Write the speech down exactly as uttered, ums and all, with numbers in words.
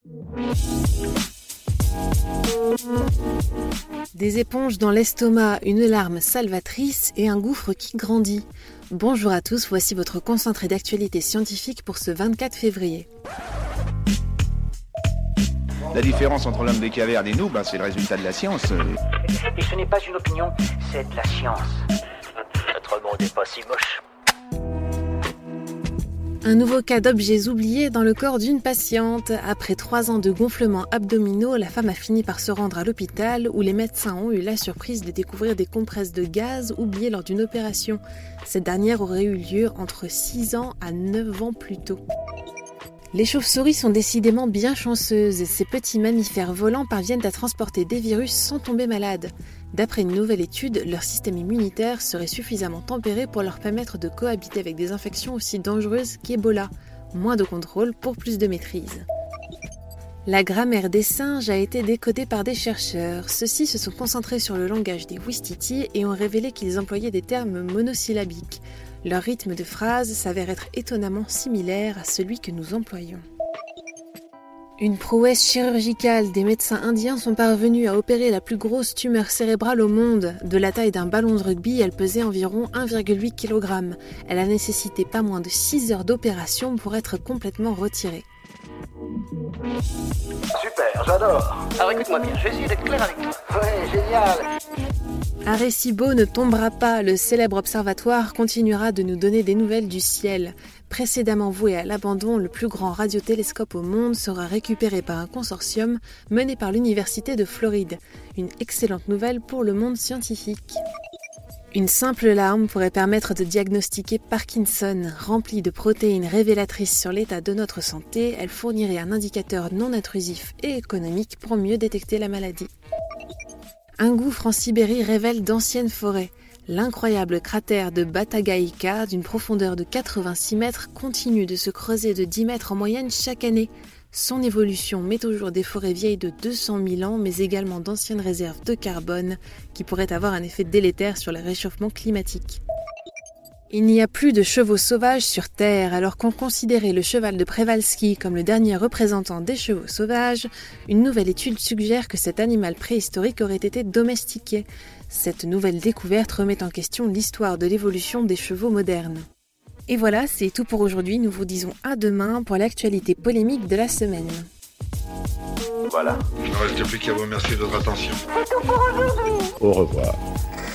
Des éponges dans l'estomac, une larme salvatrice et un gouffre qui grandit. Bonjour à tous, voici votre concentré d'actualité scientifique pour ce vingt-quatre février. La différence entre l'homme des cavernes et nous, ben, c'est le résultat de la science. Et ce n'est pas une opinion, c'est de la science. Notre monde n'est pas si moche. Un nouveau cas d'objets oubliés dans le corps d'une patiente. Après trois ans de gonflements abdominaux, la femme a fini par se rendre à l'hôpital où les médecins ont eu la surprise de découvrir des compresses de gaz oubliées lors d'une opération. Cette dernière aurait eu lieu entre six ans à neuf ans plus tôt. Les chauves-souris sont décidément bien chanceuses. Ces petits mammifères volants parviennent à transporter des virus sans tomber malades. D'après une nouvelle étude, leur système immunitaire serait suffisamment tempéré pour leur permettre de cohabiter avec des infections aussi dangereuses qu'Ebola. Moins de contrôle pour plus de maîtrise. La grammaire des singes a été décodée par des chercheurs. Ceux-ci se sont concentrés sur le langage des ouistiti et ont révélé qu'ils employaient des termes monosyllabiques. Leur rythme de phrase s'avère être étonnamment similaire à celui que nous employons. Une prouesse chirurgicale, des médecins indiens sont parvenus à opérer la plus grosse tumeur cérébrale au monde. De la taille d'un ballon de rugby, elle pesait environ un virgule huit kilogrammes. Elle a nécessité pas moins de six heures d'opération pour être complètement retirée. Super, j'adore. Alors écoute-moi bien, je vais essayer d'être clair avec toi. Ouais, génial. Arecibo ne tombera pas, le célèbre observatoire continuera de nous donner des nouvelles du ciel. Précédemment voué à l'abandon, le plus grand radiotélescope au monde sera récupéré par un consortium mené par l'Université de Floride. Une excellente nouvelle pour le monde scientifique. Une simple larme pourrait permettre de diagnostiquer Parkinson. Remplie de protéines révélatrices sur l'état de notre santé, elle fournirait un indicateur non intrusif et économique pour mieux détecter la maladie. Un gouffre en Sibérie révèle d'anciennes forêts. L'incroyable cratère de Batagaïka, d'une profondeur de quatre-vingt-six mètres, continue de se creuser de dix mètres en moyenne chaque année. Son évolution met au jour des forêts vieilles de deux cent mille ans, mais également d'anciennes réserves de carbone qui pourraient avoir un effet délétère sur le réchauffement climatique. Il n'y a plus de chevaux sauvages sur Terre, alors qu'on considérait le cheval de Przewalski comme le dernier représentant des chevaux sauvages. Une nouvelle étude suggère que cet animal préhistorique aurait été domestiqué. Cette nouvelle découverte remet en question l'histoire de l'évolution des chevaux modernes. Et voilà, c'est tout pour aujourd'hui. Nous vous disons à demain pour l'actualité polémique de la semaine. Voilà. Il ne reste plus qu'à vous remercier de votre attention. C'est tout pour aujourd'hui. Au revoir.